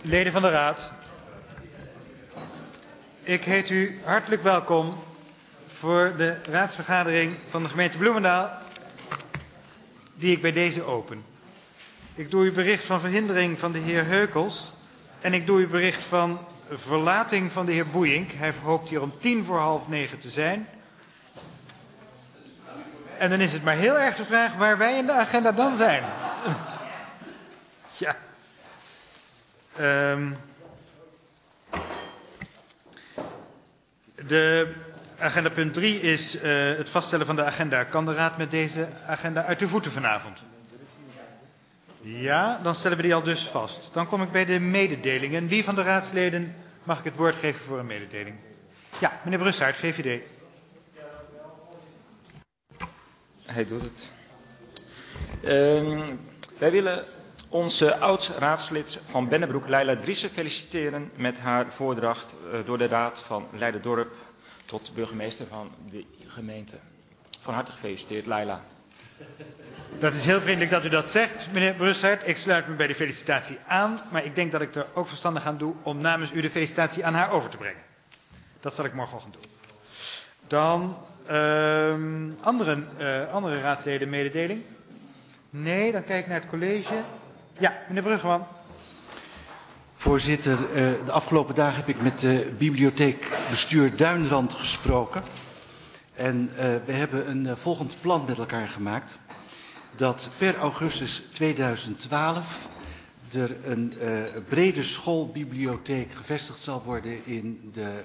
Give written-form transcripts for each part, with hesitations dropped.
Leden van de Raad, ik heet u hartelijk welkom voor de raadsvergadering van de gemeente Bloemendaal, die ik bij deze open. Ik doe u bericht van verhindering van de heer Heukels en ik doe u bericht van verlating van de heer Boeink. Hij hoopt hier om 9:10 te zijn. En dan is het maar heel erg de vraag waar wij in de agenda dan zijn. Ja. De agenda punt 3 is het vaststellen van de agenda. Kan de Raad met deze agenda uit de voeten vanavond? Ja, dan stellen we die al dus vast. Dan kom ik bij de mededelingen. Wie van de raadsleden mag ik het woord geven voor een mededeling? Ja, meneer Brussaert, VVD. Hij doet het. Wij willen onze oud-raadslid van Bennebroek, Leila Driessen, feliciteren met haar voordracht door de Raad van Leiden-Dorp tot burgemeester van de gemeente. Van harte gefeliciteerd, Leila. Dat is heel vriendelijk dat u dat zegt, meneer Brussaert. Ik sluit me bij de felicitatie aan, maar ik denk dat ik er ook verstandig aan doe om namens u de felicitatie aan haar over te brengen. Dat zal ik morgenochtend doen. Dan andere raadsleden mededeling? Nee, dan kijk ik naar het college. Ja, meneer Bruggeman. Voorzitter, de afgelopen dagen heb ik met de bibliotheekbestuur Duinrand gesproken. En we hebben een volgend plan met elkaar gemaakt. Dat per augustus 2012 er een brede schoolbibliotheek gevestigd zal worden in de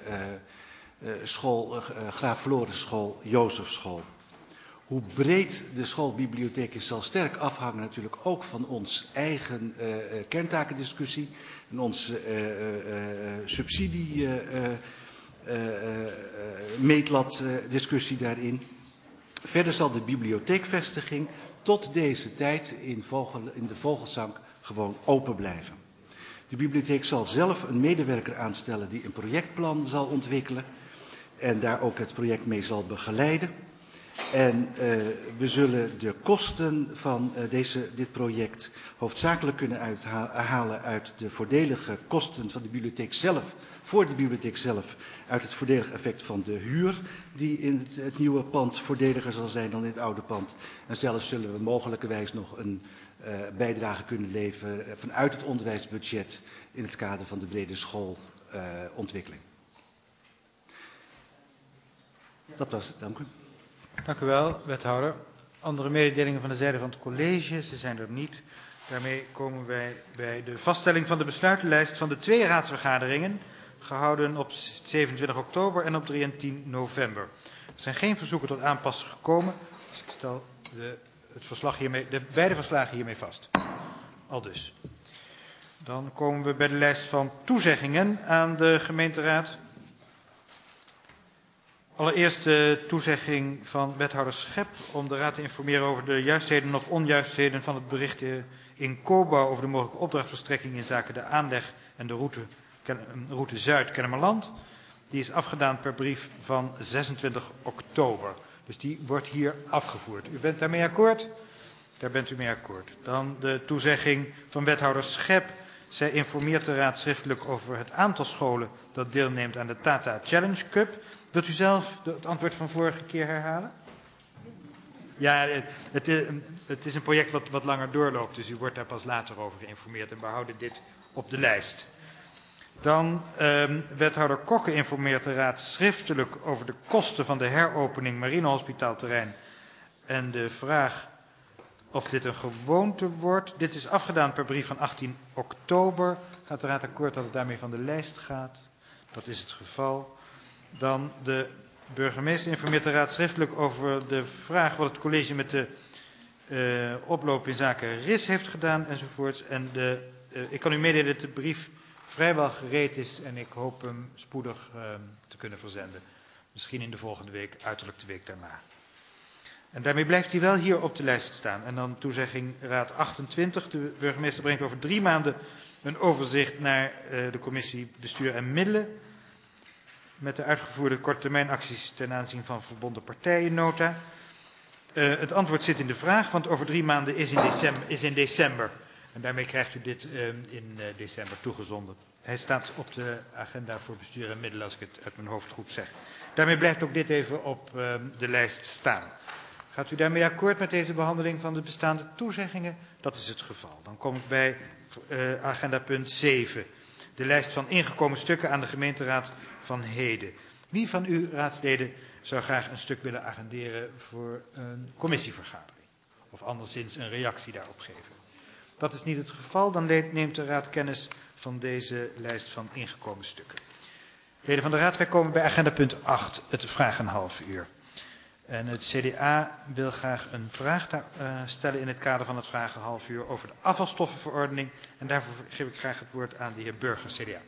Graaf Florenschool, Jozefschool. Hoe breed de schoolbibliotheek is, zal sterk afhangen natuurlijk ook van ons eigen kerntakendiscussie en onze subsidie-meetlatdiscussie daarin. Verder zal de bibliotheekvestiging tot deze tijd in de Vogelzang gewoon open blijven. De bibliotheek zal zelf een medewerker aanstellen die een projectplan zal ontwikkelen en daar ook het project mee zal begeleiden. En we zullen de kosten van dit project hoofdzakelijk kunnen uithalen uit de voordelige kosten van de bibliotheek zelf, voor de bibliotheek zelf, uit het voordelig effect van de huur, die in het nieuwe pand voordeliger zal zijn dan in het oude pand. En zelfs zullen we mogelijkerwijs nog een bijdrage kunnen leveren vanuit het onderwijsbudget in het kader van de brede schoolontwikkeling. Dat was het, dank u. Dank u wel, wethouder. Andere mededelingen van de zijde van het college? Ze zijn er niet. Daarmee komen wij bij de vaststelling van de besluitenlijst van de 2 raadsvergaderingen, gehouden op 27 oktober en op 3 en 10 november. Er zijn geen verzoeken tot aanpassing gekomen, dus ik stel de beide verslagen hiermee vast. Aldus. Dan komen we bij de lijst van toezeggingen aan de gemeenteraad. Allereerst de toezegging van wethouder Schep om de raad te informeren over de juistheden of onjuistheden van het bericht in Cobouw over de mogelijke opdrachtverstrekking in zaken de aanleg en de route Zuid-Kennemerland. Die is afgedaan per brief van 26 oktober. Dus die wordt hier afgevoerd. U bent daarmee akkoord? Daar bent u mee akkoord. Dan de toezegging van wethouder Schep. Zij informeert de raad schriftelijk over het aantal scholen dat deelneemt aan de Tata Challenge Cup. Wilt u zelf het antwoord van vorige keer herhalen? Ja, het is een project wat langer doorloopt, dus u wordt daar pas later over geïnformeerd. En we houden dit op de lijst. Dan wethouder Kokke informeert de raad schriftelijk over de kosten van de heropening marinehospitaalterrein en de vraag of dit een gewoonte wordt. Dit is afgedaan per brief van 18 oktober. Gaat de raad akkoord dat het daarmee van de lijst gaat? Dat is het geval. Dan de burgemeester informeert de raad schriftelijk over de vraag wat het college met de oploop in zaken RIS heeft gedaan enzovoorts. En ik kan u meedelen dat de brief vrijwel gereed is en ik hoop hem spoedig te kunnen verzenden. Misschien in de volgende week, uiterlijk de week daarna. En daarmee blijft hij wel hier op de lijst staan. En dan toezegging raad 28. De burgemeester brengt over 3 maanden een overzicht naar de commissie Bestuur en Middelen. Met de uitgevoerde korttermijnacties ten aanzien van verbonden partijennota. Het antwoord zit in de vraag, want over 3 maanden is in december En daarmee krijgt u dit in december toegezonden. Hij staat op de agenda voor bestuur en middelen, als ik het uit mijn hoofd goed zeg. Daarmee blijft ook dit even op de lijst staan. Gaat u daarmee akkoord met deze behandeling van de bestaande toezeggingen? Dat is het geval. Dan kom ik bij agenda punt 7. De lijst van ingekomen stukken aan de gemeenteraad van heden. Wie van u, raadsleden, zou graag een stuk willen agenderen voor een commissievergadering? Of anderszins een reactie daarop geven? Dat is niet het geval. Dan neemt de raad kennis van deze lijst van ingekomen stukken. Leden van de raad, wij komen bij agenda punt 8, het vragenhalf uur. En het CDA wil graag een vraag stellen in het kader van het vragenhalf uur over de afvalstoffenverordening. En daarvoor geef ik graag het woord aan de heer Burger, CDA.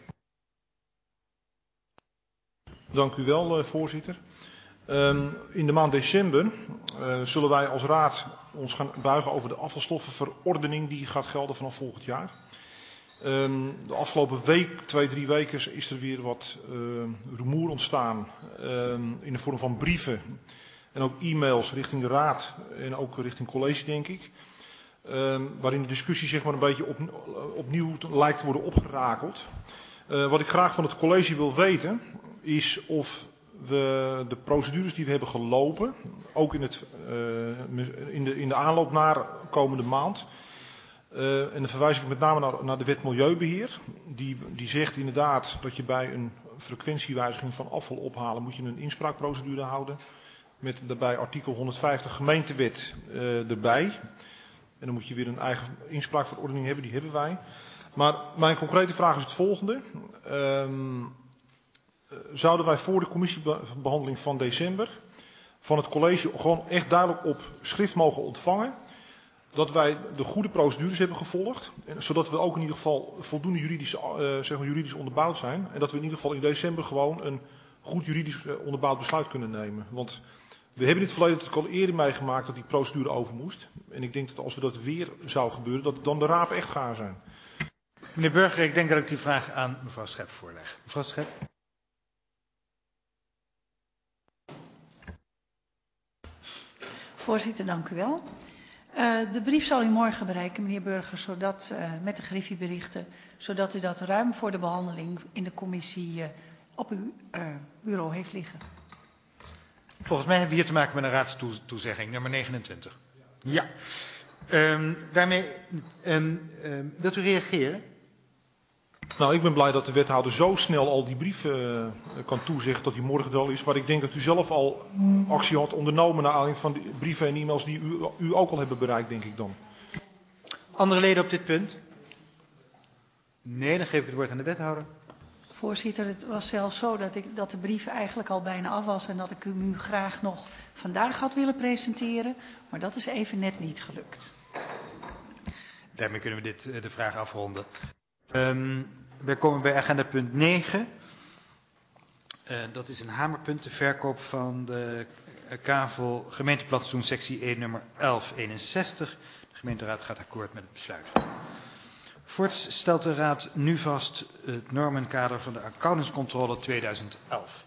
Dank u wel, voorzitter. In de maand december zullen wij als raad ons gaan buigen over de afvalstoffenverordening die gaat gelden vanaf volgend jaar. De afgelopen week, 2-3 weken, is er weer wat rumoer ontstaan in de vorm van brieven en ook e-mails richting de raad en ook richting college, denk ik. Waarin de discussie zeg maar een beetje opnieuw lijkt te worden opgerakeld. Wat ik graag van het college wil weten is of we de procedures die we hebben gelopen, ook in de aanloop naar komende maand. En dan verwijs ik met name naar de wet Milieubeheer. Die zegt inderdaad dat je bij een frequentiewijziging van afval ophalen moet je een inspraakprocedure houden. Met daarbij artikel 150 gemeentewet erbij. En dan moet je weer een eigen inspraakverordening hebben, die hebben wij. Maar mijn concrete vraag is het volgende. Zouden wij voor de commissiebehandeling van december van het college gewoon echt duidelijk op schrift mogen ontvangen dat wij de goede procedures hebben gevolgd, zodat we ook in ieder geval voldoende juridisch onderbouwd zijn en dat we in ieder geval in december gewoon een goed juridisch onderbouwd besluit kunnen nemen. Want we hebben in het verleden natuurlijk al eerder meegemaakt dat die procedure over moest. En ik denk dat als we dat weer zou gebeuren, dat dan de rapen echt gaar zijn. Meneer Burger, ik denk dat ik die vraag aan mevrouw Schep voorleg. Mevrouw Schep. Voorzitter, dank u wel. De brief zal u morgen bereiken, meneer Burger, met de griffieberichten, zodat u dat ruim voor de behandeling in de commissie op uw bureau heeft liggen. Volgens mij hebben we hier te maken met een raadstoezegging, nummer 29. Ja. Daarmee wilt u reageren? Nou, ik ben blij dat de wethouder zo snel al die brief kan toezeggen dat hij morgen er al is. Maar ik denk dat u zelf al actie had ondernomen naar aanleiding van de brieven en e-mails die u ook al hebben bereikt, denk ik dan. Andere leden op dit punt? Nee, dan geef ik het woord aan de wethouder. Voorzitter, het was zelfs zo dat de brief eigenlijk al bijna af was en dat ik u graag nog vandaag had willen presenteren. Maar dat is even net niet gelukt. Daarmee kunnen we de vraag afronden. Wij komen bij agenda punt 9. Dat is een hamerpunt, de verkoop van de kavel gemeenteplantsoen sectie 1 nummer 1161. De gemeenteraad gaat akkoord met het besluit. Voorts stelt de raad nu vast het normenkader van de accountantscontrole 2011.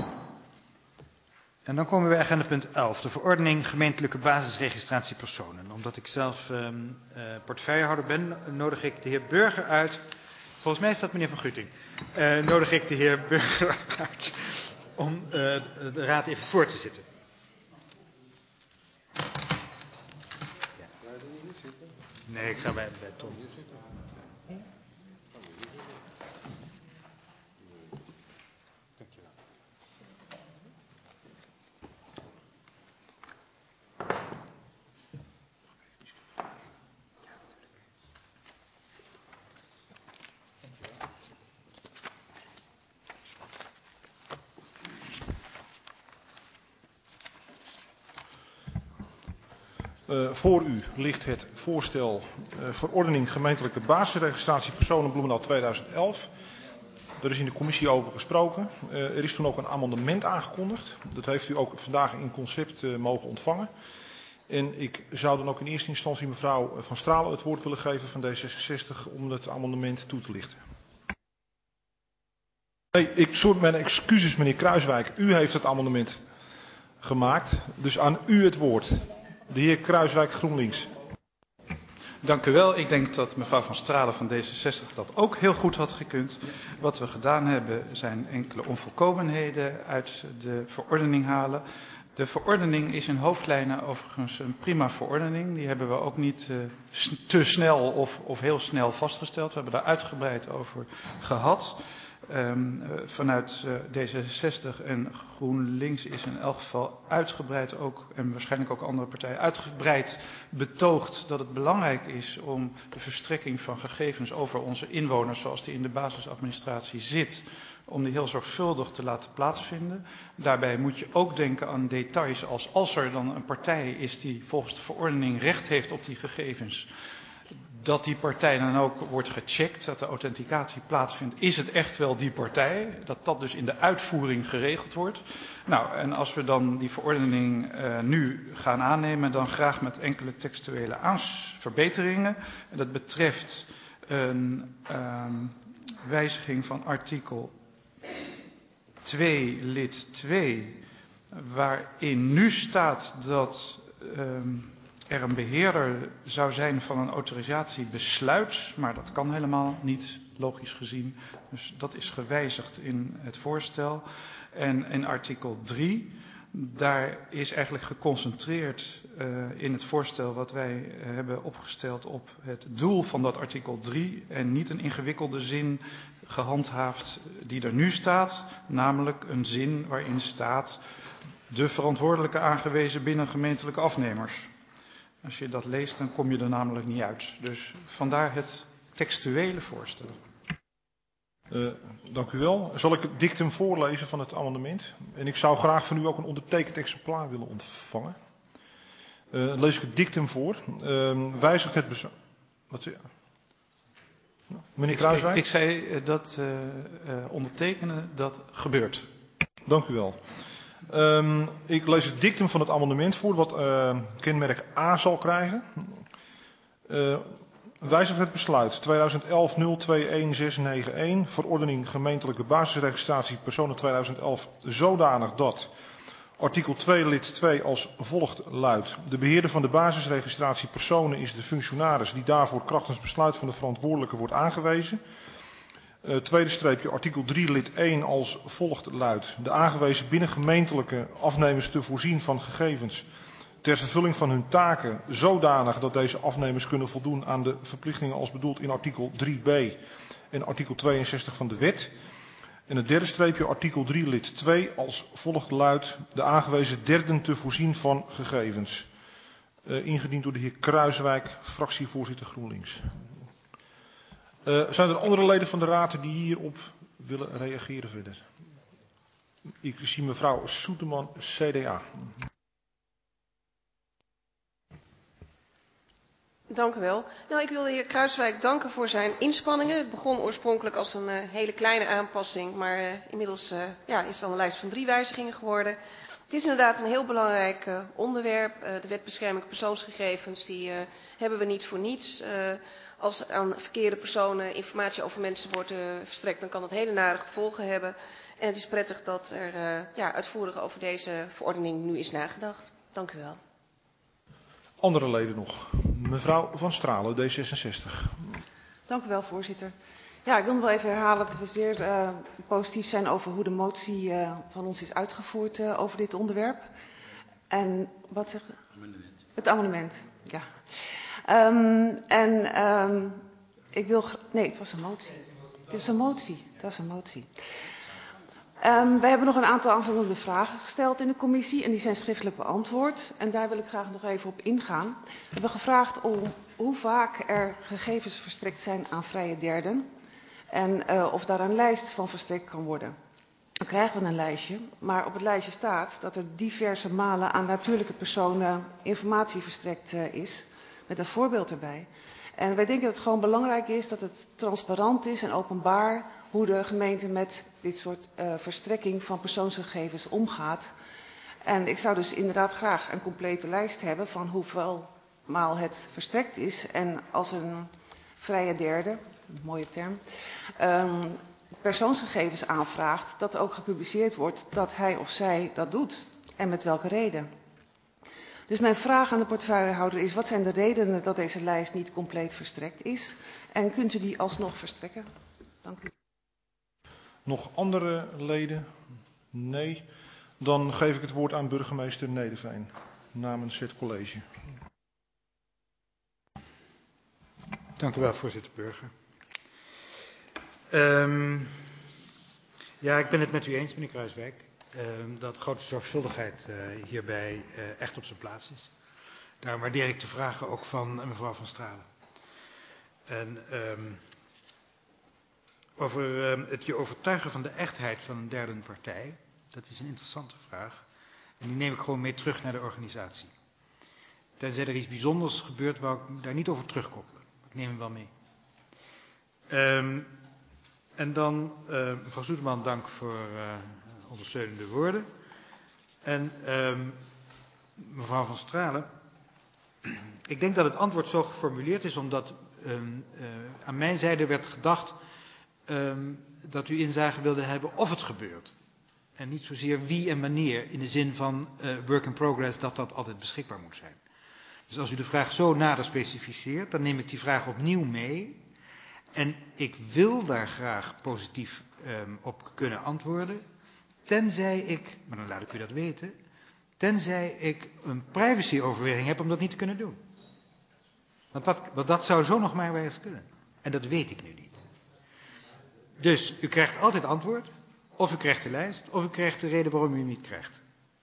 En dan komen we bij agenda punt 11, de verordening gemeentelijke basisregistratie personen. Omdat ik zelf portefeuillehouder ben, nodig ik de heer Burger uit. Volgens mij is dat meneer Van Guting. Nodig ik de heer Burger uit om de raad even voor te zitten. Ja. Nee, ik ga bij Tom. Voor u ligt het voorstel verordening gemeentelijke basisregistratie personen Bloemendaal 2011. Er is in de commissie over gesproken. Er is toen ook een amendement aangekondigd. Dat heeft u ook vandaag in concept mogen ontvangen. En ik zou dan ook in eerste instantie mevrouw Van Stralen het woord willen geven van D66 om het amendement toe te lichten. Nee, mijn excuses meneer Kruiswijk. U heeft het amendement gemaakt. Dus aan u het woord. De heer Kruiswijk, GroenLinks. Dank u wel. Ik denk dat mevrouw Van Stralen van D66 dat ook heel goed had gekund. Wat we gedaan hebben zijn enkele onvolkomenheden uit de verordening halen. De verordening is in hoofdlijnen overigens een prima verordening. Die hebben we ook niet te snel of heel snel vastgesteld. We hebben daar uitgebreid over gehad. Vanuit D66 en GroenLinks is in elk geval uitgebreid ook, en waarschijnlijk ook andere partijen, uitgebreid betoogd dat het belangrijk is om de verstrekking van gegevens over onze inwoners, zoals die in de basisadministratie zit, om die heel zorgvuldig te laten plaatsvinden. Daarbij moet je ook denken aan details als er dan een partij is die volgens de verordening recht heeft op die gegevens, dat die partij dan ook wordt gecheckt, dat de authenticatie plaatsvindt. Is het echt wel die partij? Dat dat dus in de uitvoering geregeld wordt. Nou, en als we dan die verordening nu gaan aannemen, dan graag met enkele textuele verbeteringen. En dat betreft een wijziging van artikel 2, lid 2, waarin nu staat dat er een beheerder zou zijn van een autorisatiebesluit, maar dat kan helemaal niet, logisch gezien. Dus dat is gewijzigd in het voorstel. En in artikel 3, daar is eigenlijk geconcentreerd in het voorstel wat wij hebben opgesteld op het doel van dat artikel 3 en niet een ingewikkelde zin gehandhaafd die er nu staat, namelijk een zin waarin staat de verantwoordelijke aangewezen binnen gemeentelijke afnemers. Als je dat leest, dan kom je er namelijk niet uit. Dus vandaar het textuele voorstel. Dank u wel. Zal ik het dictum voorlezen van het amendement? En ik zou graag van u ook een ondertekend exemplaar willen ontvangen. Lees ik het dictum voor. Wijzigt het bezwaar. Wat zeg je? Meneer Kruijswijk? Ik zei dat ondertekenen, dat gebeurt. Dank u wel. Ik lees het dictum van het amendement voor, wat kenmerk A zal krijgen. Wijzigt het besluit 2011-021-691, verordening gemeentelijke basisregistratie personen 2011, zodanig dat artikel 2 lid 2 als volgt luidt. De beheerder van de basisregistratie personen is de functionaris die daarvoor krachtens besluit van de verantwoordelijke wordt aangewezen. Tweede streepje, artikel 3 lid 1 als volgt luidt. De aangewezen binnengemeentelijke afnemers te voorzien van gegevens ter vervulling van hun taken zodanig dat deze afnemers kunnen voldoen aan de verplichtingen als bedoeld in artikel 3b en artikel 62 van de wet. En het derde streepje, artikel 3 lid 2 als volgt luidt. De aangewezen derden te voorzien van gegevens. Ingediend door de heer Kruijswijk, fractievoorzitter GroenLinks. Zijn er andere leden van de Raad die hierop willen reageren verder? Ik zie mevrouw Soeterman, CDA. Dank u wel. Nou, ik wil de heer Kruijswijk danken voor zijn inspanningen. Het begon oorspronkelijk als een hele kleine aanpassing, maar inmiddels is het dan een lijst van 3 wijzigingen geworden. Het is inderdaad een heel belangrijk onderwerp. De wet bescherming persoonsgegevens, die hebben we niet voor niets. Als aan verkeerde personen informatie over mensen wordt verstrekt, dan kan dat hele nare gevolgen hebben. En het is prettig dat er uitvoerig over deze verordening nu is nagedacht. Dank u wel. Andere leden nog. Mevrouw Van Stralen, D66. Dank u wel, voorzitter. Ja, ik wil nog wel even herhalen dat we zeer positief zijn over hoe de motie van ons is uitgevoerd over dit onderwerp. En wat zegt amendement. Het amendement, ja. Ik wil... Nee, het was een motie. Het is een motie. Dat is een motie. Wij hebben nog een aantal aanvullende vragen gesteld in de commissie en die zijn schriftelijk beantwoord. En daar wil ik graag nog even op ingaan. We hebben gevraagd om hoe vaak er gegevens verstrekt zijn aan vrije derden en of daar een lijst van verstrekt kan worden. Dan krijgen we een lijstje, maar op het lijstje staat dat er diverse malen aan natuurlijke personen informatie verstrekt is, met een voorbeeld erbij. En wij denken dat het gewoon belangrijk is dat het transparant is en openbaar hoe de gemeente met dit soort verstrekking van persoonsgegevens omgaat. En ik zou dus inderdaad graag een complete lijst hebben van hoeveel maal het verstrekt is. En als een vrije derde, een mooie term, persoonsgegevens aanvraagt, dat ook gepubliceerd wordt dat hij of zij dat doet. En met welke reden. Dus mijn vraag aan de portefeuillehouder is, wat zijn de redenen dat deze lijst niet compleet verstrekt is? En kunt u die alsnog verstrekken? Dank u. Nog andere leden? Nee. Dan geef ik het woord aan burgemeester Nederveen namens het college. Dank u wel, voorzitter Burger. Ja, ik ben het met u eens, meneer Kruijswijk, dat grote zorgvuldigheid hierbij echt op zijn plaats is. Daarom waardeer ik de vragen ook van mevrouw Van Stralen. En over het je overtuigen van de echtheid van een derde partij, dat is een interessante vraag. En die neem ik gewoon mee terug naar de organisatie. Tenzij er iets bijzonders gebeurt, wou ik daar niet over terugkoppelen. Ik neem hem wel mee. En dan, mevrouw Zoeteman, dank voor ondersteunende woorden. En mevrouw Van Stralen, ik denk dat het antwoord zo geformuleerd is omdat aan mijn zijde werd gedacht dat u inzage wilde hebben of het gebeurt. En niet zozeer wie en wanneer, in de zin van work in progress, dat altijd beschikbaar moet zijn. Dus als u de vraag zo nader specificeert, dan neem ik die vraag opnieuw mee. En ik wil daar graag positief op kunnen antwoorden, tenzij ik, maar dan laat ik u dat weten, tenzij ik een privacyoverweging heb om dat niet te kunnen doen. Want dat zou zo nog maar wel eens kunnen. En dat weet ik nu niet. Dus u krijgt altijd antwoord, of u krijgt de lijst, of u krijgt de reden waarom u hem niet krijgt.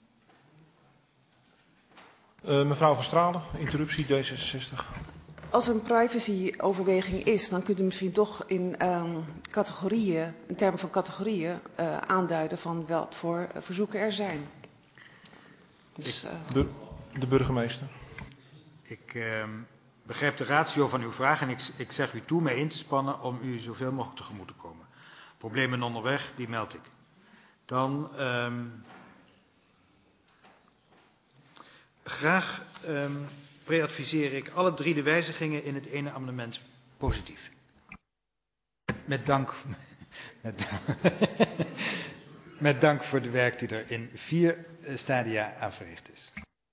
Mevrouw Van Stralen, interruptie D66. Als er een privacyoverweging is, dan kunt u misschien toch in categorieën, in termen van categorieën, aanduiden van wat voor verzoeken er zijn. Dus, de burgemeester. Ik begrijp de ratio van uw vraag en ik zeg u toe mij in te spannen om u zoveel mogelijk tegemoet te komen. Problemen onderweg, die meld ik. Dan graag preadviseer ik alle 3 de wijzigingen in het ene amendement positief. Met dank voor de werk die er in 4 stadia aan verricht is.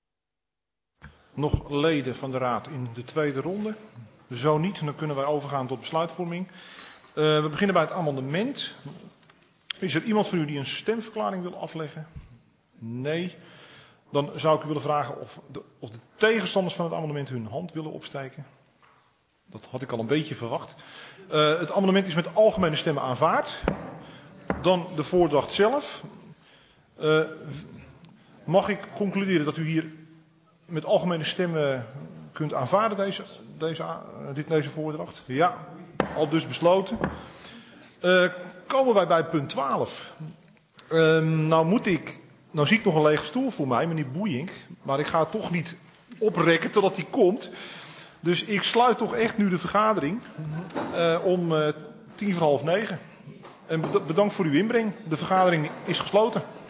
Nog leden van de raad in de tweede ronde? Zo niet, dan kunnen wij overgaan tot besluitvorming. We beginnen bij het amendement. Is er iemand van u die een stemverklaring wil afleggen? Nee. Dan zou ik u willen vragen of de tegenstanders van het amendement hun hand willen opsteken. Dat had ik al een beetje verwacht. Het amendement is met algemene stemmen aanvaard. Dan de voordracht zelf. Mag ik concluderen dat u hier met algemene stemmen kunt aanvaarden deze voordracht? Ja, al dus besloten. Komen wij bij punt 12. Nou zie ik nog een lege stoel voor mij, meneer Boeink. Maar ik ga het toch niet oprekken totdat hij komt. Dus ik sluit toch echt nu de vergadering om 9:10. En bedankt voor uw inbreng. De vergadering is gesloten.